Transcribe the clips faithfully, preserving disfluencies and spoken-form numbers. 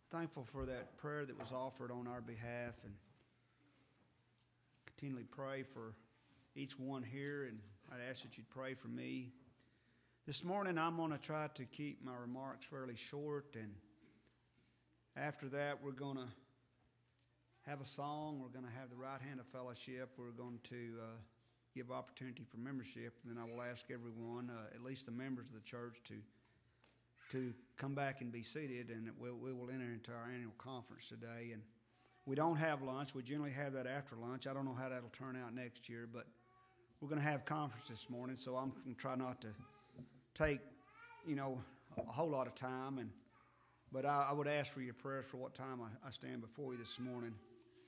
Thankful for that prayer that was offered on our behalf, and continually pray for each one here, and I'd ask that you'd pray for me. This morning I'm going to try to keep my remarks fairly short, and after that we're going to have a song. We're going to have the right hand of fellowship. We're going to uh, give opportunity for membership, and then I will ask everyone, uh, at least the members of the church, to to come back and be seated, and we'll, we will enter into our annual conference today. And we don't have lunch. We generally have that after lunch. I don't know how that'll turn out next year, but we're going to have conference this morning, so I'm going to try not to take, you know, a whole lot of time. And but I, I would ask for your prayers for what time I, I stand before you this morning.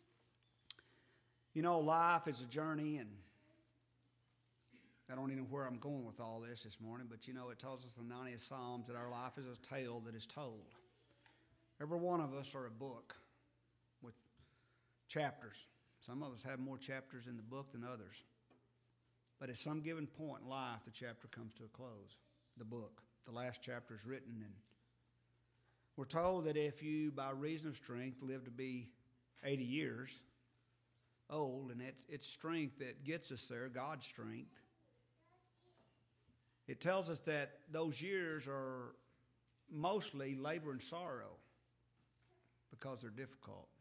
You know, life is a journey, and I don't even know where I'm going with all this this morning, but you know, it tells us in the ninetieth Psalms that our life is a tale that is told. Every one of us are a book with chapters. Some of us have more chapters in the book than others. But at some given point in life, the chapter comes to a close. The book, the last chapter is written, and we're told that if you, by reason of strength, live to be eighty years old, and it's, it's strength that gets us there, God's strength, it tells us that those years are mostly labor and sorrow because they're difficult.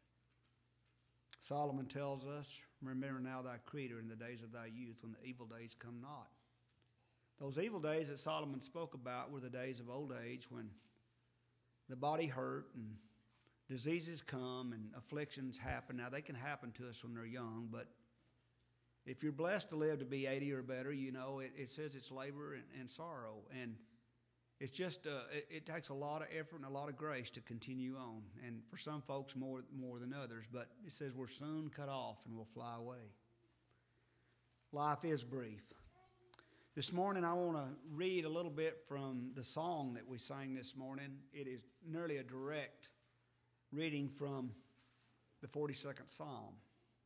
Solomon tells us, remember now thy Creator in the days of thy youth when the evil days come not. Those evil days that Solomon spoke about were the days of old age when the body hurt and diseases come and afflictions happen. Now they can happen to us when they're young, but if you're blessed to live to be eighty or better, you know, it, it says it's labor and, and sorrow. And it's just, uh, it, it takes a lot of effort and a lot of grace to continue on. And for some folks, more, more than others. But it says we're soon cut off and we'll fly away. Life is brief. This morning, I want to read a little bit from the song that we sang this morning. It is nearly a direct reading from the forty-second Psalm.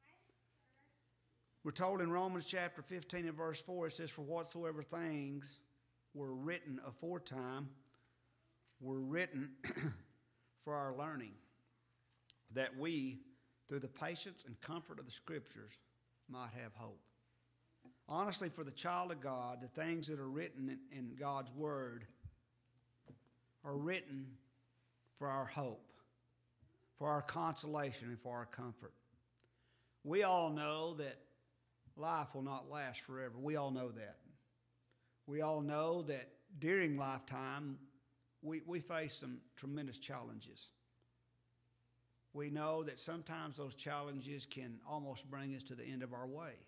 We're told in Romans chapter fifteen and verse four, it says, for whatsoever things were written aforetime were written for our learning, that we, through the patience and comfort of the Scriptures, might have hope. Honestly, for the child of God, the things that are written in, in God's Word are written for our hope, for our consolation, and for our comfort. We all know that life will not last forever. We all know that. We all know that during lifetime, we, we face some tremendous challenges. We know that sometimes those challenges can almost bring us to the end of our way.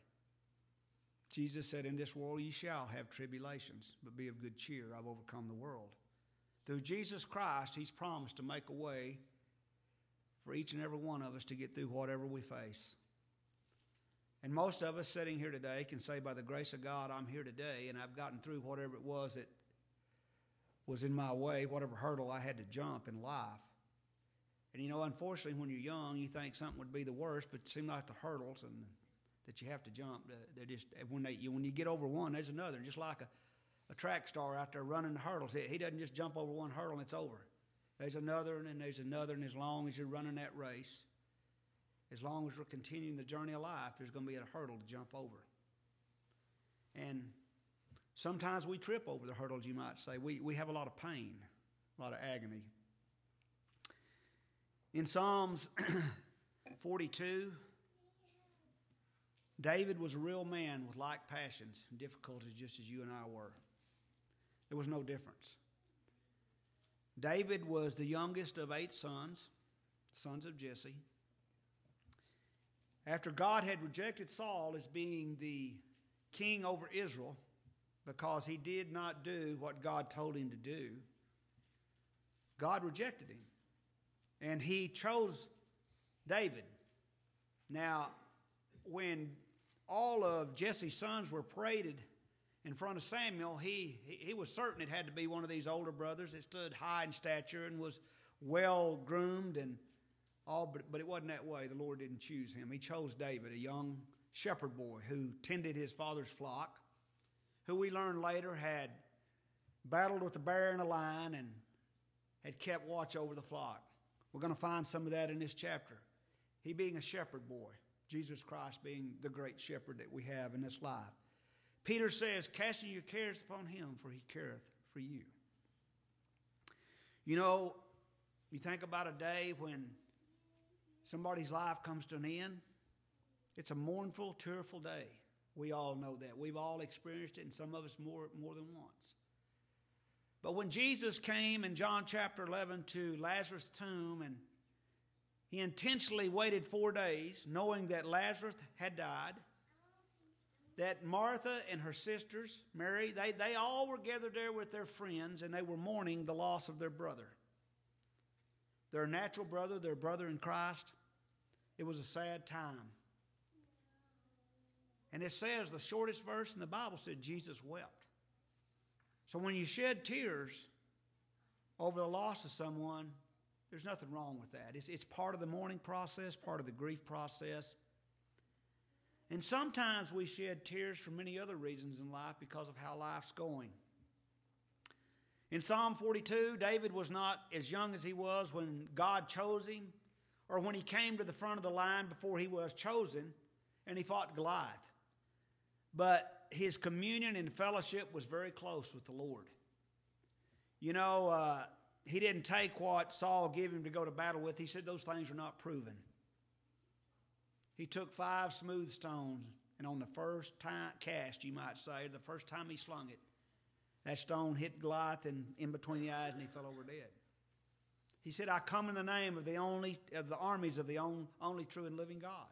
Jesus said, in this world you shall have tribulations, but be of good cheer. I've overcome the world. Through Jesus Christ, He's promised to make a way for each and every one of us to get through whatever we face. And most of us sitting here today can say, by the grace of God, I'm here today, and I've gotten through whatever it was that was in my way, whatever hurdle I had to jump in life. And you know, unfortunately, when you're young, you think something would be the worst, but it seems like the hurdles and that you have to jump, they're just, when they you, when you get over one, there's another. Just like a, a track star out there running the hurdles. He doesn't just jump over one hurdle and it's over. There's another, and then there's another, and as long as you're running that race, as long as we're continuing the journey of life, there's going to be a hurdle to jump over. And sometimes we trip over the hurdles, you might say. We, we have a lot of pain, a lot of agony. In Psalms forty-two, David was a real man with like passions and difficulties just as you and I were. There was no difference. David was the youngest of eight sons, sons of Jesse. After God had rejected Saul as being the king over Israel because he did not do what God told him to do, God rejected him. And He chose David. Now, when all of Jesse's sons were paraded in front of Samuel, he, he, he was certain it had to be one of these older brothers that stood high in stature and was well groomed and all, but, but it wasn't that way. The Lord didn't choose him. He chose David, a young shepherd boy who tended his father's flock, who we learned later had battled with a bear and a lion and had kept watch over the flock. We're going to find some of that in this chapter. He being a shepherd boy, Jesus Christ being the great shepherd that we have in this life. Peter says, casting your cares upon him, for he careth for you. You know, you think about a day when somebody's life comes to an end. It's a mournful, tearful day. We all know that. We've all experienced it, and some of us more, more than once. But when Jesus came in John chapter eleven to Lazarus' tomb, and he intentionally waited four days, knowing that Lazarus had died, that Martha and her sisters, Mary, they, they all were gathered there with their friends, and they were mourning the loss of their brother. Their natural brother, their brother in Christ. It was a sad time. And it says, the shortest verse in the Bible said, Jesus wept. So when you shed tears over the loss of someone, there's nothing wrong with that. It's, it's part of the mourning process, part of the grief process. And sometimes we shed tears for many other reasons in life because of how life's going. In Psalm forty-two, David was not as young as he was when God chose him, or when he came to the front of the line before he was chosen and he fought Goliath. But his communion and fellowship was very close with the Lord. You know, uh, he didn't take what Saul gave him to go to battle with. He said those things are not proven. He took five smooth stones, and on the first time cast, you might say, the first time he slung it, that stone hit Goliath in, in between the eyes, and he fell over dead. He said, I come in the name of the only of the armies of the only, only true and living God.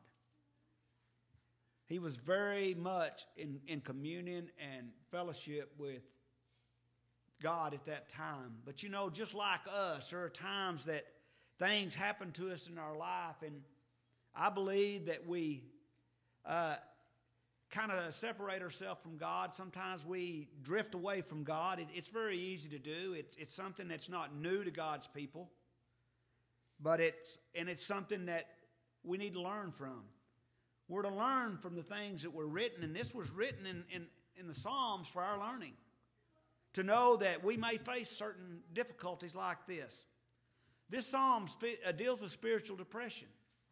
He was very much in, in communion and fellowship with God at that time. But you know, just like us, there are times that things happen to us in our life, and I believe that we uh, kind of separate ourselves from God. Sometimes we drift away from God. It, it's very easy to do. It's, it's something that's not new to God's people, but it's and it's something that we need to learn from. We're to learn from the things that were written, and this was written in, in, in the Psalms for our learning, to know that we may face certain difficulties like this. This psalm spe- uh, deals with spiritual depression.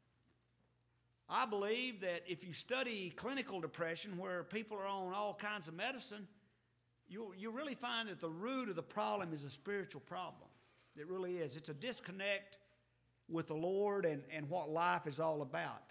I believe that if you study clinical depression, where people are on all kinds of medicine, you, you really find that the root of the problem is a spiritual problem. It really is. It's a disconnect with the Lord and, and what life is all about.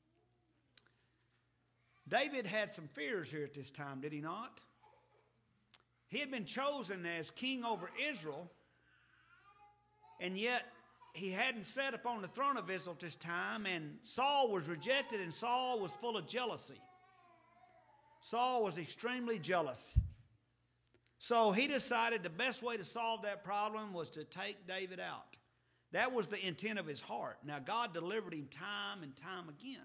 David had some fears here at this time, did he not? He had been chosen as king over Israel, and yet he hadn't sat upon the throne of Israel at this time, and Saul was rejected, and Saul was full of jealousy. Saul was extremely jealous. So he decided the best way to solve that problem was to take David out. That was the intent of his heart. Now, God delivered him time and time again.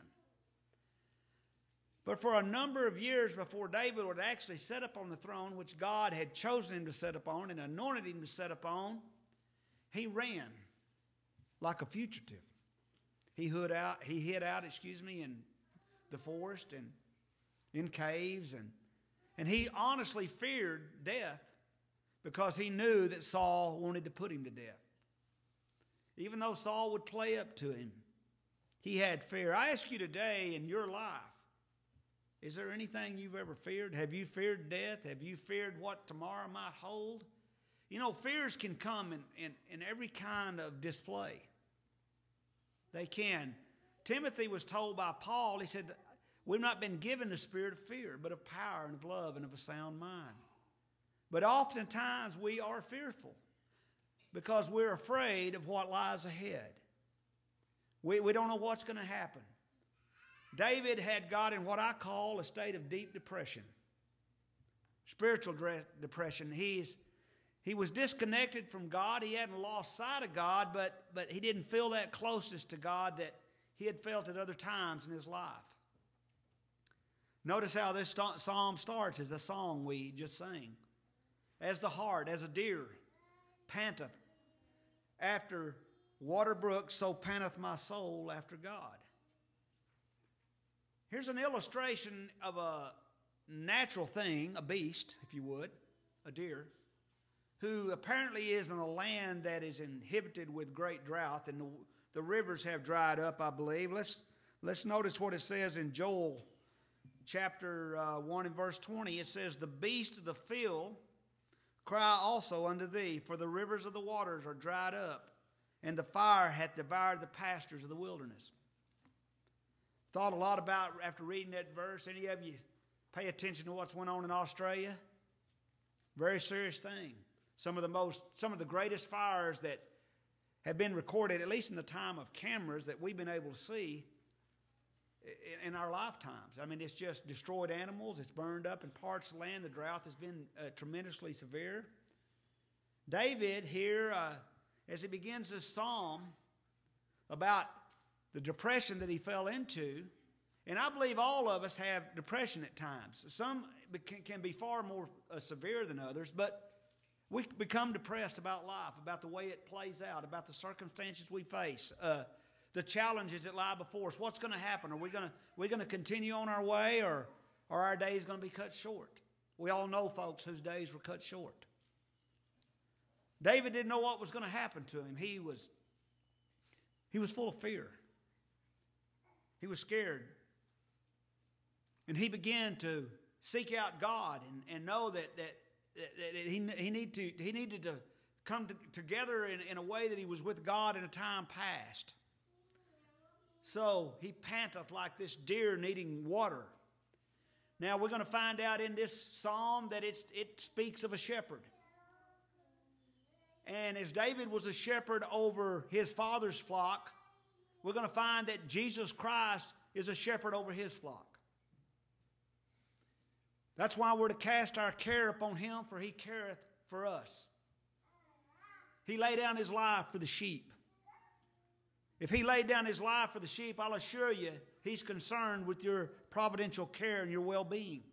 But for a number of years before David would actually sit up on the throne, which God had chosen him to sit upon and anointed him to sit upon, he ran like a fugitive. He hid out, he hid out, excuse me, in the forest and in caves, and, and he honestly feared death because he knew that Saul wanted to put him to death. Even though Saul would play up to him, he had fear. I ask you today, in your life, is there anything you've ever feared? Have you feared death? Have you feared what tomorrow might hold? You know, fears can come in, in, in every kind of display. They can. Timothy was told by Paul, he said, we've not been given the spirit of fear, but of power and of love and of a sound mind. But oftentimes we are fearful because we're afraid of what lies ahead. We, we don't know what's going to happen. David had got in what I call a state of deep depression, spiritual depression. He's, he was disconnected from God. He hadn't lost sight of God, but, but he didn't feel that closeness to God that he had felt at other times in his life. Notice how this st- psalm starts as a song we just sang. As the hart, as a deer, panteth after water brooks, so panteth my soul after God. Here's an illustration of a natural thing, a beast, if you would, a deer, who apparently is in a land that is inhabited with great drought, and the, the rivers have dried up, I believe. Let's, let's notice what it says in Joel chapter uh, one and verse twenty. It says, the beasts of the field cry also unto thee, for the rivers of the waters are dried up, and the fire hath devoured the pastures of the wilderness. Thought a lot about, after reading that verse, any of you pay attention to what's went on in Australia? Very serious thing. Some of the most, some of the greatest fires that have been recorded, at least in the time of cameras that we've been able to see in, in our lifetimes. I mean, it's just destroyed animals. It's burned up in parts of the land. The drought has been uh, tremendously severe. David here, uh, as he begins this psalm about the depression that he fell into, and I believe all of us have depression at times. Some can be far more uh, severe than others, but we become depressed about life, about the way it plays out, about the circumstances we face, uh, the challenges that lie before us. What's going to happen? Are we going to we going to continue on our way, or are our days going to be cut short? We all know folks whose days were cut short. David didn't know what was going to happen to him. He was he was full of fear. He was scared. And he began to seek out God and, and know that, that, that, that he, he, need to, he needed to come to, together in, in a way that he was with God in a time past. So he panteth like this deer needing water. Now we're going to find out in this psalm that it's, it speaks of a shepherd. And as David was a shepherd over his father's flock, we're going to find that Jesus Christ is a shepherd over his flock. That's why we're to cast our care upon him, for he careth for us. He laid down his life for the sheep. If he laid down his life for the sheep, I'll assure you he's concerned with your providential care and your well-being.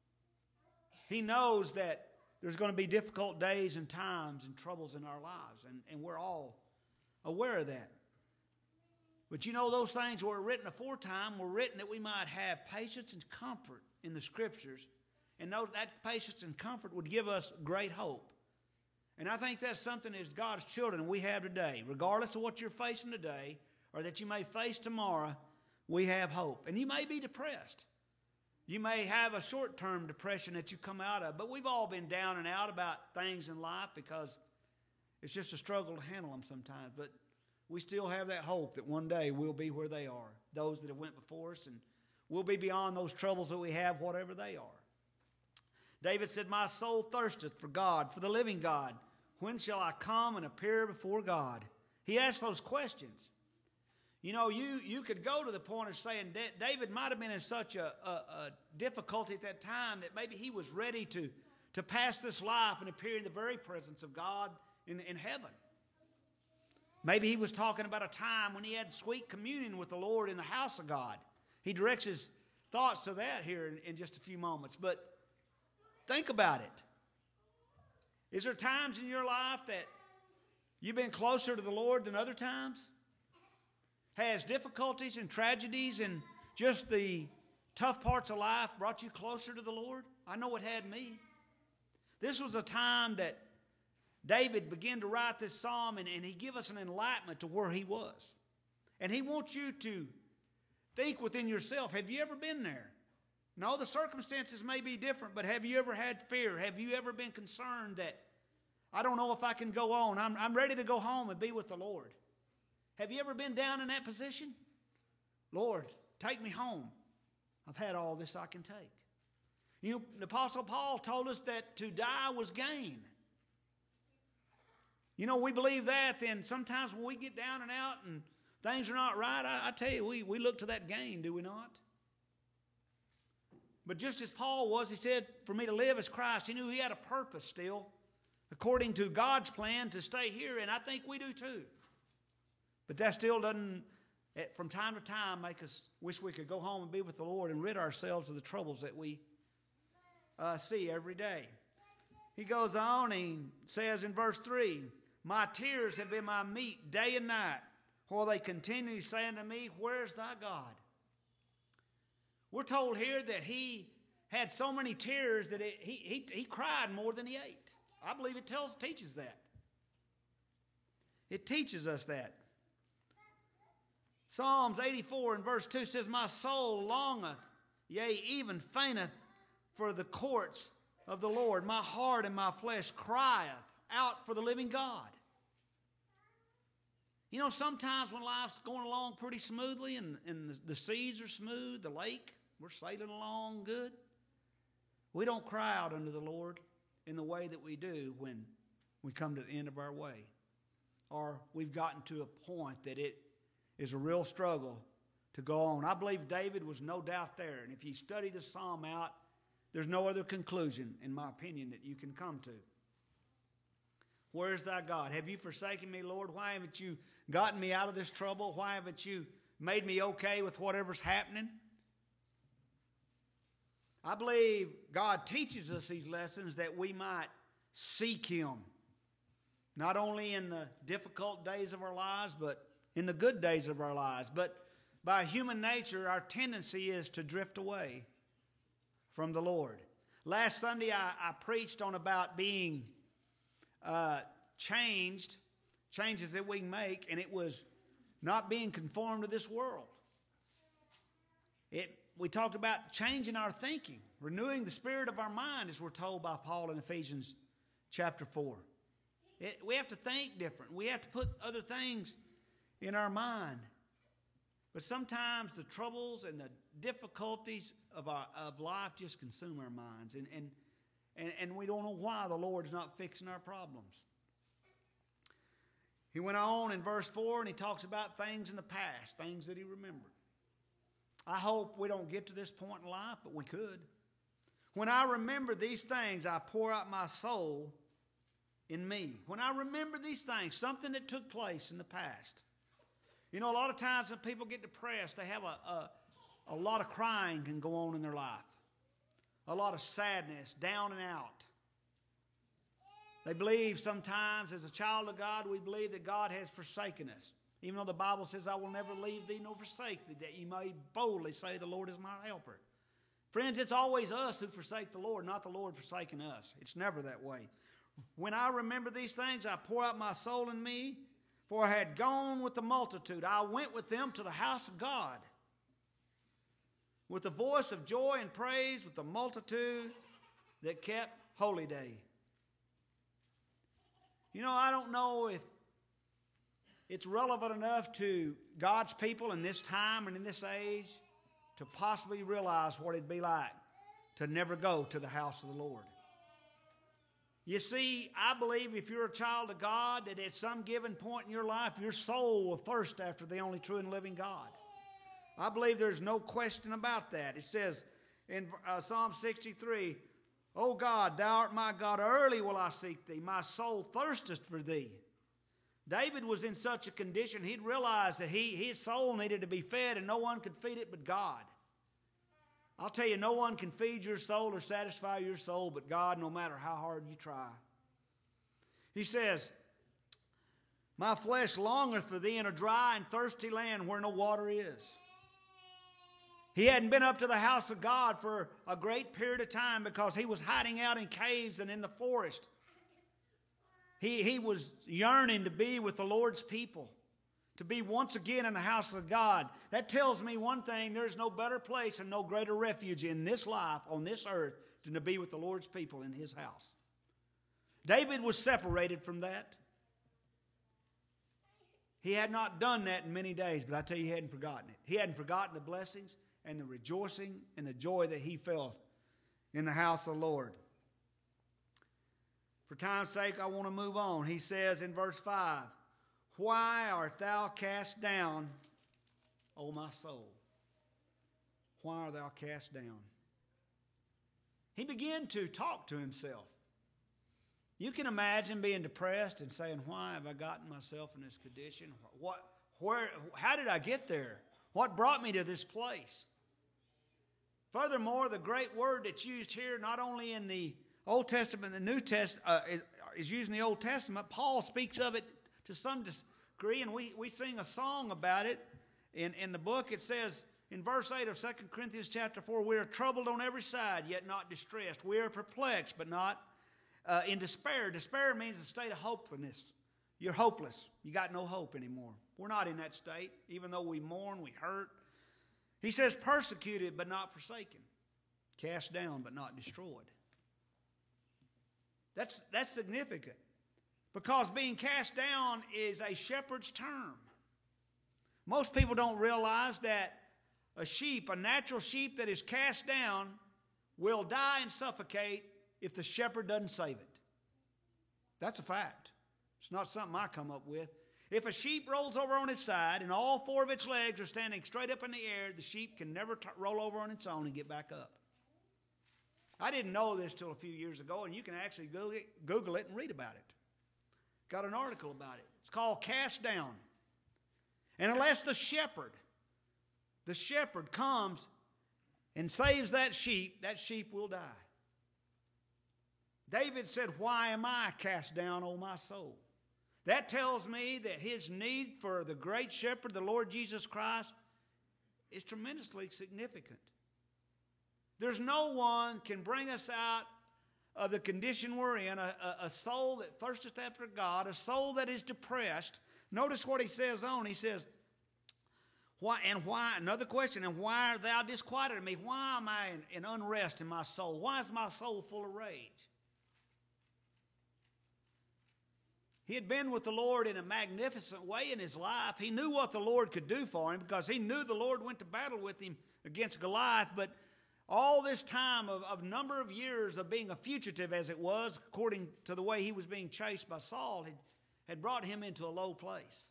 He knows that there's going to be difficult days and times and troubles in our lives, and, and we're all aware of that. But you know, those things were written aforetime were written that we might have patience and comfort in the Scriptures, and know that patience and comfort would give us great hope. And I think that's something as God's children we have today. Regardless of what you're facing today or that you may face tomorrow, we have hope. And you may be depressed. You may have a short-term depression that you come out of, but we've all been down and out about things in life because it's just a struggle to handle them sometimes. But we still have that hope that one day we'll be where they are, those that have went before us, and we'll be beyond those troubles that we have, whatever they are. David said, my soul thirsteth for God, for the living God. When shall I come and appear before God? He asked those questions. You know, you, you could go to the point of saying David might have been in such a, a, a difficulty at that time that maybe he was ready to, to pass this life and appear in the very presence of God in, in heaven. Maybe he was talking about a time when he had sweet communion with the Lord in the house of God. He directs his thoughts to that here in, in just a few moments. But think about it. Is there times in your life that you've been closer to the Lord than other times? Has difficulties and tragedies and just the tough parts of life brought you closer to the Lord? I know it had me. This was a time that David began to write this psalm, and, and he gave us an enlightenment to where he was. And he wants you to think within yourself, have you ever been there? No, the circumstances may be different, but have you ever had fear? Have you ever been concerned that, I don't know if I can go on. I'm, I'm ready to go home and be with the Lord. Have you ever been down in that position? Lord, take me home. I've had all this I can take. You know, the Apostle Paul told us that to die was gain. You know, we believe that, then sometimes when we get down and out and things are not right, I, I tell you, we, we look to that gain, do we not? But just as Paul was, he said, for me to live as Christ. He knew he had a purpose still, according to God's plan, to stay here, and I think we do too. But that still doesn't, from time to time, make us wish we could go home and be with the Lord and rid ourselves of the troubles that we uh, see every day. He goes on and he says in verse three, my tears have been my meat day and night, while they continually say unto me, where's thy God? We're told here that he had so many tears that it, he, he, he cried more than he ate. I believe it tells, teaches that. It teaches us that. Psalms eighty-four and verse two says, my soul longeth, yea, even fainteth for the courts of the Lord. My heart and my flesh crieth out for the living God. You know, sometimes when life's going along pretty smoothly and, and the, the seas are smooth, the lake, we're sailing along good, we don't cry out unto the Lord in the way that we do when we come to the end of our way. Or we've gotten to a point that it is a real struggle to go on. I believe David was no doubt there. And if you study the psalm out, there's no other conclusion, in my opinion, that you can come to. Where is thy God? Have you forsaken me, Lord? Why haven't you gotten me out of this trouble? Why haven't you made me okay with whatever's happening? I believe God teaches us these lessons that we might seek Him, not only in the difficult days of our lives, but in the good days of our lives. But by human nature, our tendency is to drift away from the Lord. Last Sunday, I, I preached on about being uh, changed, changes that we make, and it was not being conformed to this world. It We talked about changing our thinking, renewing the spirit of our mind, as we're told by Paul in Ephesians chapter four. It, we have to think different. We have to put other things in our mind. But sometimes the troubles and the difficulties of our of life just consume our minds, and and and, and we don't know why the Lord's not fixing our problems. He went on in verse four and he talks about things in the past, things that he remembered. I hope we don't get to this point in life, but we could. When I remember these things, I pour out my soul in me. When I remember these things, something that took place in the past. You know, a lot of times when people get depressed, they have a, a, a lot of crying can go on in their life. A lot of sadness, down and out. They believe sometimes as a child of God, we believe that God has forsaken us. Even though the Bible says, I will never leave thee nor forsake thee, that you may boldly say the Lord is my helper. Friends, it's always us who forsake the Lord, not the Lord forsaking us. It's never that way. When I remember these things, I pour out my soul in me, for I had gone with the multitude. I went with them to the house of God, with the voice of joy and praise, with the multitude that kept holy day. You know, I don't know if it's relevant enough to God's people in this time and in this age to possibly realize what it'd be like to never go to the house of the Lord. You see, I believe if you're a child of God, that at some given point in your life, your soul will thirst after the only true and living God. I believe there's no question about that. It says in uh, Psalm sixty-three, O God, thou art my God, early will I seek thee. My soul thirsteth for thee. David was in such a condition, he'd realized that he, his soul needed to be fed and no one could feed it but God. I'll tell you, no one can feed your soul or satisfy your soul but God, no matter how hard you try. He says, my flesh longeth for thee in a dry and thirsty land where no water is. He hadn't been up to the house of God for a great period of time because he was hiding out in caves and in the forest. He, he was yearning to be with the Lord's people, to be once again in the house of God. That tells me one thing: there's no better place and no greater refuge in this life, on this earth, than to be with the Lord's people in His house. David was separated from that. He had not done that in many days, but I tell you, he hadn't forgotten it. He hadn't forgotten the blessings and the rejoicing and the joy that he felt in the house of the Lord. For time's sake, I want to move on. He says in verse five, why art thou cast down, O my soul? Why art thou cast down? He began to talk to himself. You can imagine being depressed and saying, why have I gotten myself in this condition? What, where, how did I get there? What brought me to this place? Furthermore, the great word that's used here, not only in the Old Testament and the New Testament, uh, is, is used in the Old Testament. Paul speaks of it to some degree, and we, we sing a song about it in, in the book. It says in verse eight of Second Corinthians chapter four, we are troubled on every side, yet not distressed. We are perplexed, but not uh, in despair. Despair means a state of hopelessness. You're hopeless. You got no hope anymore. We're not in that state, even though we mourn, we hurt. He says persecuted but not forsaken, cast down but not destroyed. That's, that's significant, because being cast down is a shepherd's term. Most people don't realize that a sheep, a natural sheep that is cast down, will die and suffocate if the shepherd doesn't save it. That's a fact. It's not something I come up with. If a sheep rolls over on its side and all four of its legs are standing straight up in the air, the sheep can never t- roll over on its own and get back up. I didn't know this till a few years ago, and you can actually Google it, Google it and read about it. Got an article about it. It's called Cast Down. And unless the shepherd, the shepherd comes and saves that sheep, that sheep will die. David said, "Why am I cast down, O my soul?" That tells me that his need for the great shepherd, the Lord Jesus Christ, is tremendously significant. There's no one can bring us out of the condition we're in, a, a, a soul that thirsteth after God, a soul that is depressed. Notice what he says on. He says, why and why, another question, and why art thou disquieted in me? Why am I in, in unrest in my soul? Why is my soul full of rage? He had been with the Lord in a magnificent way in his life. He knew what the Lord could do for him, because he knew the Lord went to battle with him against Goliath. But all this time of, of number of years of being a fugitive, as it was, according to the way he was being chased by Saul, had, had brought him into a low place.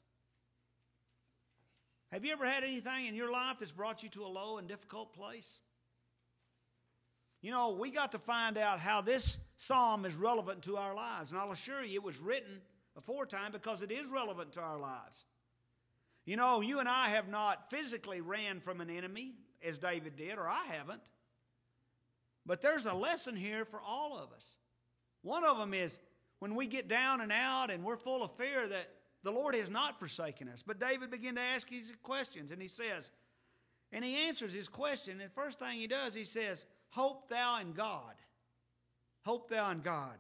Have you ever had anything in your life that's brought you to a low and difficult place? You know, we got to find out how this psalm is relevant to our lives. And I'll assure you it was written aforetime because it is relevant to our lives. You know, you and I have not physically ran from an enemy as David did, or I haven't. But there's a lesson here for all of us. One of them is when we get down and out and we're full of fear that the Lord has not forsaken us. But David began to ask his questions, and he says, and he answers his question, and the first thing he does, he says, hope thou in God. Hope thou in God.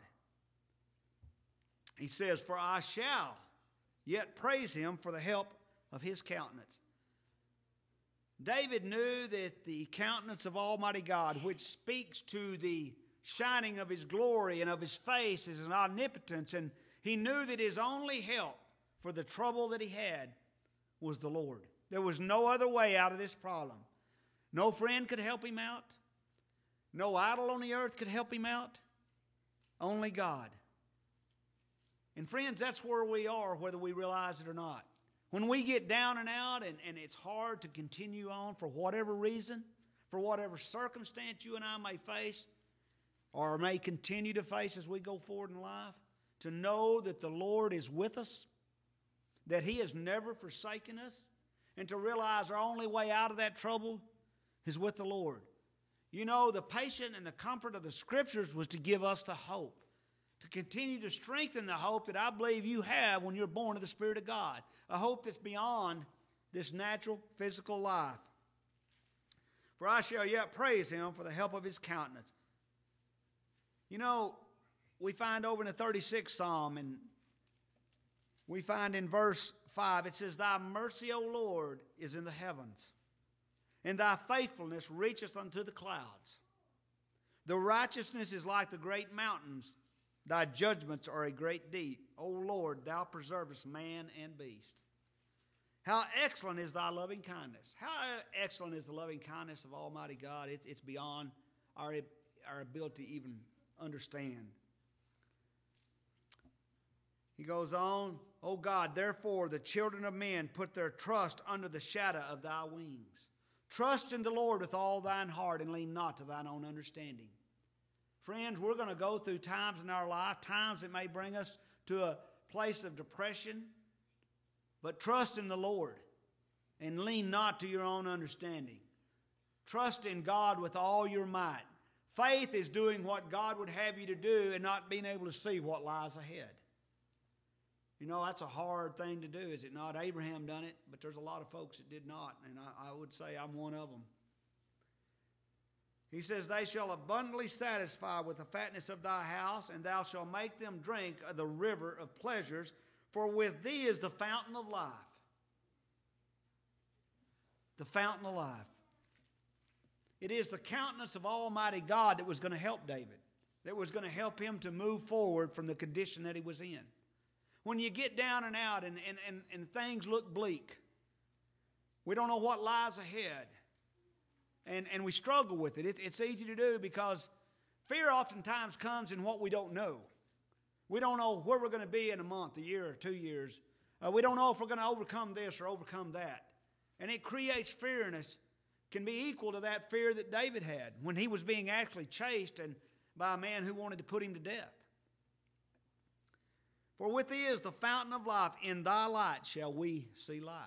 He says, for I shall yet praise him for the help of his countenance. David knew that the countenance of Almighty God, which speaks to the shining of his glory and of his face, is an omnipotence, and he knew that his only help for the trouble that he had was the Lord. There was no other way out of this problem. No friend could help him out. No idol on the earth could help him out. Only God. And friends, that's where we are, whether we realize it or not. When we get down and out and, and it's hard to continue on for whatever reason, for whatever circumstance you and I may face or may continue to face as we go forward in life, to know that the Lord is with us, that he has never forsaken us, and to realize our only way out of that trouble is with the Lord. You know, the patience and the comfort of the Scriptures was to give us the hope, to continue to strengthen the hope that I believe you have when you're born of the Spirit of God, a hope that's beyond this natural, physical life. For I shall yet praise him for the help of his countenance. You know, we find over in the thirty-sixth Psalm, and we find in verse five, it says, thy mercy, O Lord, is in the heavens, and thy faithfulness reacheth unto the clouds. The righteousness is like the great mountains. Thy judgments are a great deep. O Lord, thou preservest man and beast. How excellent is thy loving kindness. How excellent is the loving kindness of Almighty God. It's, it's beyond our, our ability to even understand. He goes on, O God, therefore the children of men put their trust under the shadow of thy wings. Trust in the Lord with all thine heart, and lean not to thine own understanding. Friends, we're going to go through times in our life, times that may bring us to a place of depression, but trust in the Lord and lean not to your own understanding. Trust in God with all your might. Faith is doing what God would have you to do and not being able to see what lies ahead. You know, that's a hard thing to do, is it not? Abraham done it, but there's a lot of folks that did not, and I, I would say I'm one of them. He says, they shall abundantly satisfy with the fatness of thy house, and thou shalt make them drink of the river of pleasures, for with thee is the fountain of life. The fountain of life. It is the countenance of Almighty God that was going to help David, that was going to help him to move forward from the condition that he was in. When you get down and out and, and, and, and things look bleak, we don't know what lies ahead, and, and we struggle with it. it. It's easy to do because fear oftentimes comes in what we don't know. We don't know where we're going to be in a month, a year, or two years. Uh, we don't know if we're going to overcome this or overcome that. And it creates fear in us. Can be equal to that fear that David had when he was being actually chased and by a man who wanted to put him to death. For with thee is the fountain of life. In thy light shall we see light.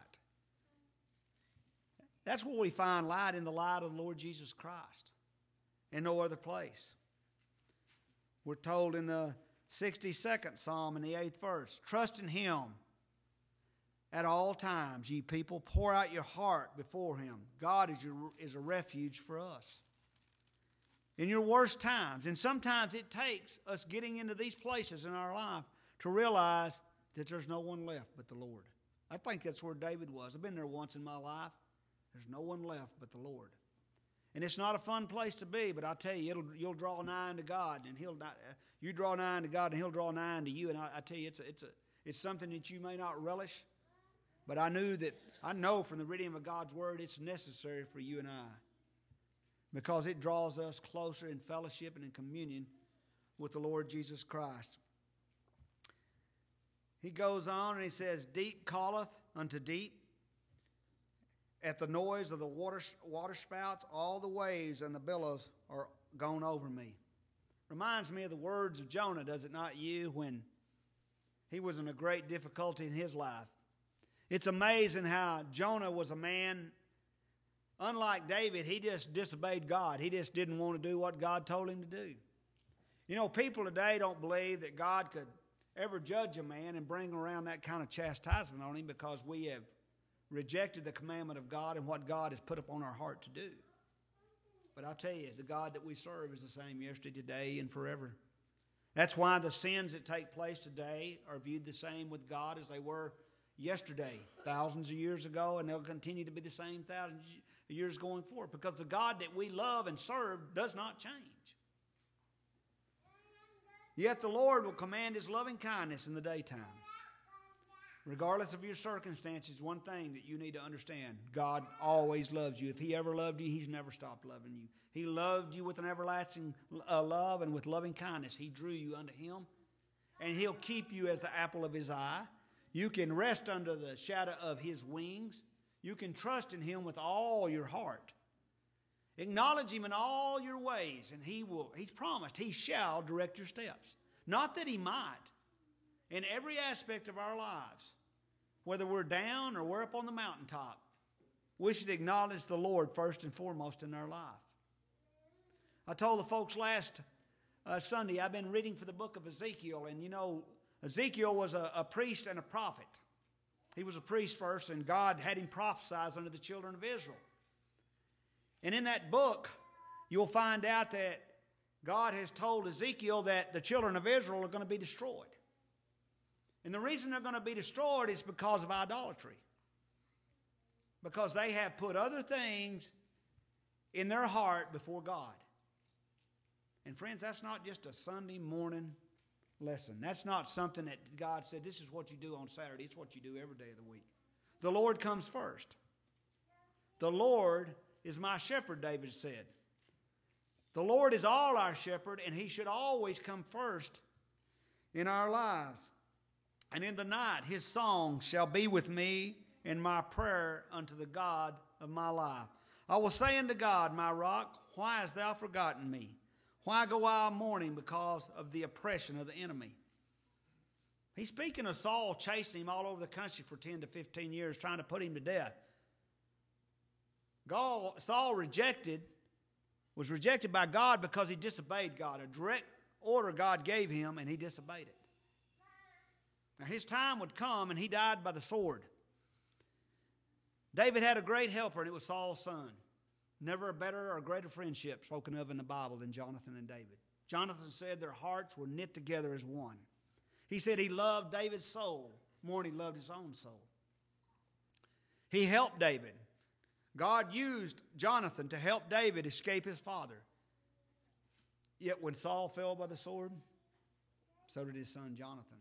That's where we find light, in the light of the Lord Jesus Christ. In no other place. We're told in the sixty-second Psalm in the eighth verse, trust in him at all times, ye people. Pour out your heart before him. God is, your, is a refuge for us. In your worst times, and sometimes it takes us getting into these places in our life to realize that there's no one left but the Lord. I think that's where David was. I've been there once in my life. There's no one left but the Lord. And it's not a fun place to be, but I tell you, it'll, you'll draw nigh unto God, and he'll you draw nigh unto God, and he'll draw nigh unto you. And I, I tell you, it's a, it's a, it's something that you may not relish, but I knew that I know from the reading of God's word, it's necessary for you and I, because it draws us closer in fellowship and in communion with the Lord Jesus Christ. He goes on and he says, deep calleth unto deep. At the noise of the water, water spouts, all the waves and the billows are gone over me. Reminds me of the words of Jonah, does it not you, when he was in a great difficulty in his life. It's amazing how Jonah was a man, unlike David, he just disobeyed God. He just didn't want to do what God told him to do. You know, people today don't believe that God could ever judge a man and bring around that kind of chastisement on him, because we have rejected the commandment of God and what God has put upon our heart to do. But I'll tell you, the God that we serve is the same yesterday, today, and forever. That's why the sins that take place today are viewed the same with God as they were yesterday, thousands of years ago, and they'll continue to be the same thousands of years going forward, because the God that we love and serve does not change. Yet the Lord will command his loving kindness in the daytime. Regardless of your circumstances, one thing that you need to understand, God always loves you. If he ever loved you, he's never stopped loving you. He loved you with an everlasting uh, love, and with loving kindness he drew you unto him, and he'll keep you as the apple of his eye. You can rest under the shadow of his wings. You can trust in him with all your heart. Acknowledge him in all your ways, and he will, he's promised, he shall direct your steps. Not that he might. In every aspect of our lives, whether we're down or we're up on the mountaintop, we should acknowledge the Lord first and foremost in our life. I told the folks last uh, Sunday, I've been reading for the book of Ezekiel, and you know, Ezekiel was a, a priest and a prophet. He was a priest first, and God had him prophesy unto the children of Israel. And in that book, you'll find out that God has told Ezekiel that the children of Israel are going to be destroyed. And the reason they're going to be destroyed is because of idolatry. Because they have put other things in their heart before God. And friends, that's not just a Sunday morning lesson. That's not something that God said, this is what you do on Saturday. It's what you do every day of the week. The Lord comes first. The Lord is my shepherd, David said. The Lord is all our shepherd, and he should always come first in our lives. And in the night his song shall be with me, and my prayer unto the God of my life. I will say unto God, my rock, why hast thou forgotten me? Why go I mourning because of the oppression of the enemy? He's speaking of Saul chasing him all over the country for ten to fifteen years, trying to put him to death. God, Saul rejected, was rejected by God because he disobeyed God. A direct order God gave him, and he disobeyed it. Now his time would come, and he died by the sword. David had a great helper, and it was Saul's son. Never a better or greater friendship spoken of in the Bible than Jonathan and David. Jonathan said their hearts were knit together as one. He said he loved David's soul more than he loved his own soul. He helped David. God used Jonathan to help David escape his father. Yet when Saul fell by the sword, so did his son Jonathan.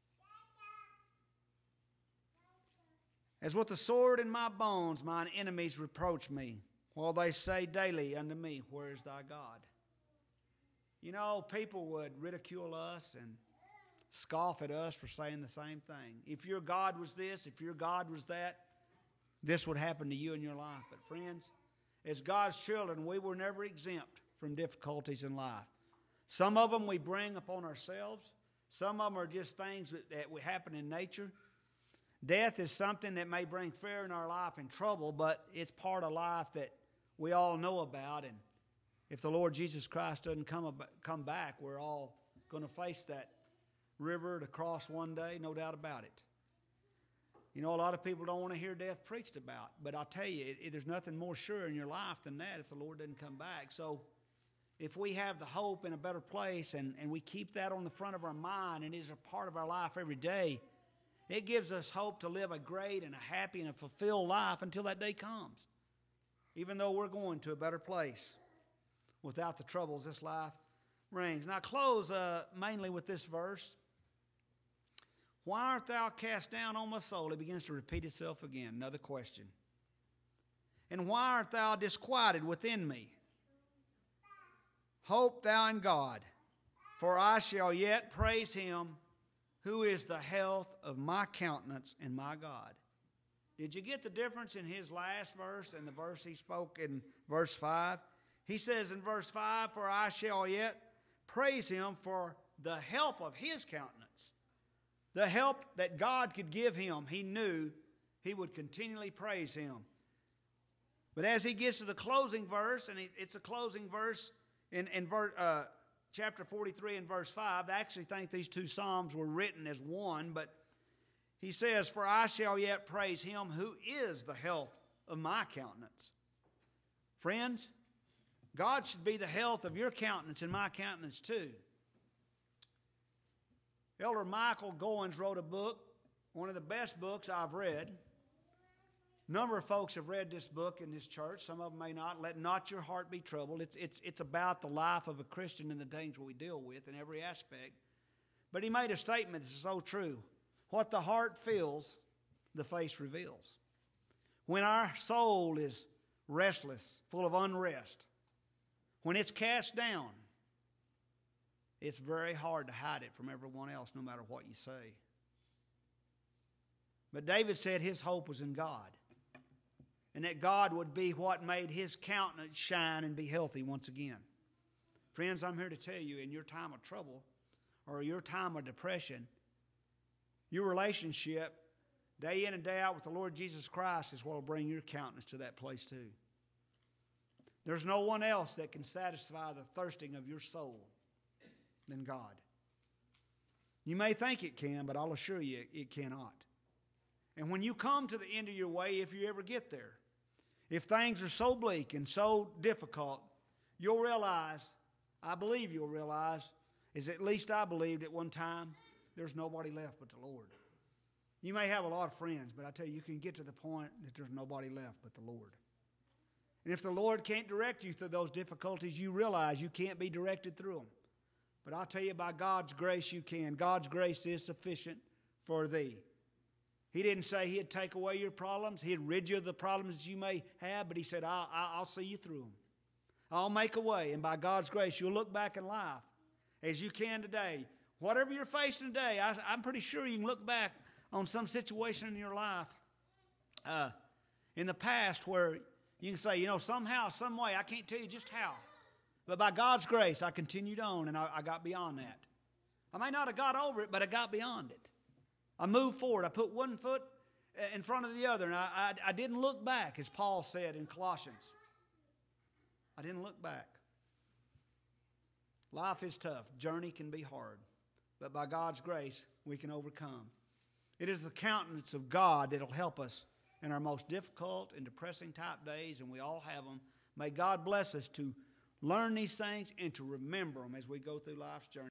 As with the sword in my bones, mine enemies reproach me, while they say daily unto me, where is thy God? You know, people would ridicule us and scoff at us for saying the same thing. If your God was this, if your God was that, this would happen to you in your life. But friends, as God's children, we were never exempt from difficulties in life. Some of them we bring upon ourselves. Some of them are just things that, that happen in nature. Death is something that may bring fear in our life and trouble, but it's part of life that we all know about. And if the Lord Jesus Christ doesn't come, come back, we're all going to face that river to cross one day, no doubt about it. You know, a lot of people don't want to hear death preached about, but I'll tell you, it, it, there's nothing more sure in your life than that if the Lord doesn't come back. So if we have the hope in a better place and, and we keep that on the front of our mind and it is a part of our life every day, it gives us hope to live a great and a happy and a fulfilled life until that day comes, even though we're going to a better place without the troubles this life brings. Now, I close uh, mainly with this verse. Why art thou cast down, O my soul? It begins to repeat itself again. Another question. And why art thou disquieted within me? Hope thou in God, for I shall yet praise him who is the health of my countenance and my God. Did you get the difference in his last verse and the verse he spoke in verse five? He says in verse five, for I shall yet praise him for the help of his countenance. The help that God could give him, he knew he would continually praise him. But as he gets to the closing verse, and it's a closing verse in, in verse, uh, chapter forty-three and verse five, I actually think these two psalms were written as one, but he says, for I shall yet praise him who is the health of my countenance. Friends, God should be the health of your countenance and my countenance too. Elder Michael Goins wrote a book, one of the best books I've read. A number of folks have read this book in this church. Some of them may not. Let not your heart be troubled. It's, it's, it's about the life of a Christian and the things we deal with in every aspect. But he made a statement that's so true. What the heart feels, the face reveals. When our soul is restless, full of unrest, when it's cast down, it's very hard to hide it from everyone else, no matter what you say. But David said his hope was in God, and that God would be what made his countenance shine and be healthy once again. Friends, I'm here to tell you, in your time of trouble or your time of depression, your relationship day in and day out with the Lord Jesus Christ is what will bring your countenance to that place too. There's no one else that can satisfy the thirsting of your soul than God. You may think it can, but I'll assure you it cannot. And when you come to the end of your way, if you ever get there, if things are so bleak and so difficult, you'll realize, I believe you'll realize, is at least I believed at one time, there's nobody left but the Lord. You may have a lot of friends, but I tell you, you can get to the point that there's nobody left but the Lord. And if the Lord can't direct you through those difficulties, you realize you can't be directed through them. But I'll tell you, by God's grace, you can. God's grace is sufficient for thee. He didn't say he'd take away your problems. He'd rid you of the problems that you may have, but he said, I'll, I'll see you through them. I'll make a way, and by God's grace, you'll look back in life as you can today. Whatever you're facing today, I, I'm pretty sure you can look back on some situation in your life uh, in the past where you can say, you know, somehow, some way, I can't tell you just how, but by God's grace, I continued on, and I, I got beyond that. I may not have got over it, but I got beyond it. I moved forward. I put one foot in front of the other, and I, I, I didn't look back, as Paul said in Colossians. I didn't look back. Life is tough. Journey can be hard, but by God's grace, we can overcome. It is the countenance of God that will help us in our most difficult and depressing type days, and we all have them. May God bless us to learn these things and to remember them as we go through life's journey.